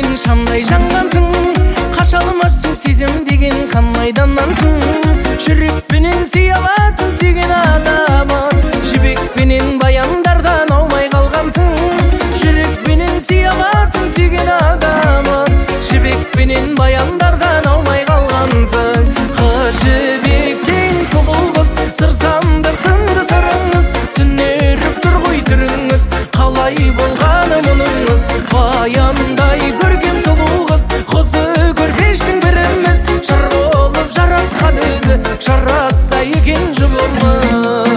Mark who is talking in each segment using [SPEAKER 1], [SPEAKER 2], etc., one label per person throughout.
[SPEAKER 1] сен шамдай жанғансың, қаша алмассың сезім деген қанайдан аншың. Жүрекпенен сүй алатын сүйген адамын, жібекпенен баяндардан аумай қалғансың. Жүрекпенен сүй алатын сүйген адамын, жібекпенен баяндардан аумай қалғансың. Қыз жібектен сұлу қыз, сыр сандық сынды сырыңыз, түнеріп тұр ғой түріңіз, қалай болғаны мұныңыз. Баяндай көркем сұлу қыз, қозы көрпештің біріміз, жар болып жаратқан өзі, жараса екен жұбымыз.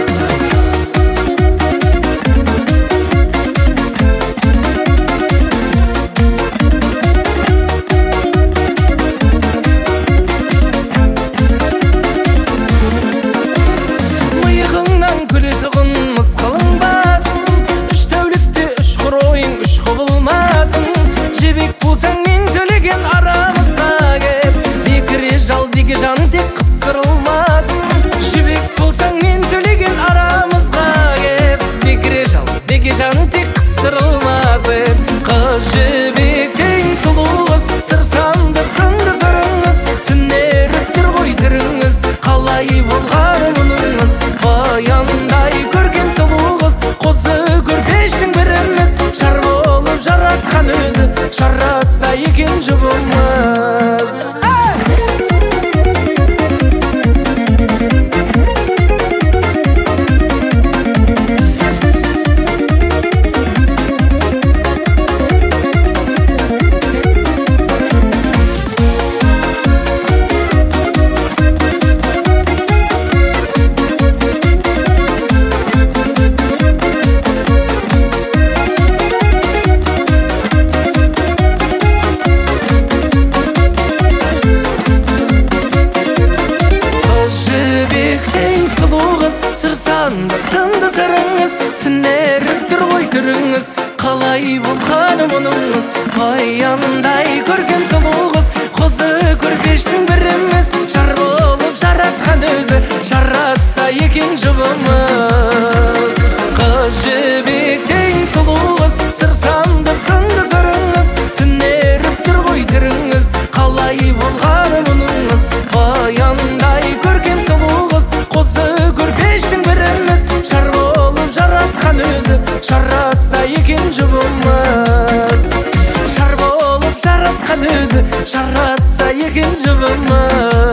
[SPEAKER 1] Миығыңнан күлетұғын мысқылың басын, үш тәулікте үш құройың үш құбылмасын. Жебек болсаң мен төлеген арамызға кеп, бекіре жал деге жан тек қыстырылмасын. Жебек болсаң мен төлеген арамызға кеп, бекіре жал деге жан тек қыстырылмасын. Қыз жібектен сұлу қыз, сыр сандық сынды сырыңыз, түнеріп тұр ғой түріңіз, қалай болғаны мұныңыз. Баяндай көрген сұлу қыз, қозы көрпештің біріміз, жар болып жаратқан өзі, жараса екен жұбымыз. Сыр сандық сынды сырыңыз, түнеріп тұр ғой түріңіз, қалай болғаны мұныңыз. Баяндай көрген сұлу қыз, қозы көрпештің біріміз, жар болып жаратқан өзі, жараса екен жұбымыз. Қыз жібектен сұлу қыз, сыр сандық сынды сырыңыз, түнеріп тұр ғой түріңіз, қалай болғаны мұныңыз. Баяндай көрген сұлу қыз, қозы көрпештің біріміз, жар болып жаратқан өзі, жараса екен жұбымыз. Жар болып жаратқан өзі, жараса екен жұбымыз.